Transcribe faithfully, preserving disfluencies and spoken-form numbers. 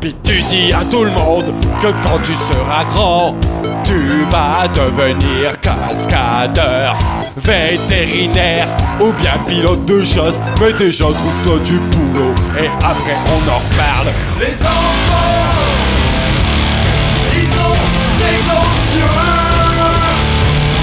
Puis tu dis à tout le monde que quand tu seras grand, tu vas devenir cascadeur, vétérinaire ou bien pilote de chasse. Mais déjà trouve-toi du boulot et après on en reparle. Les enfants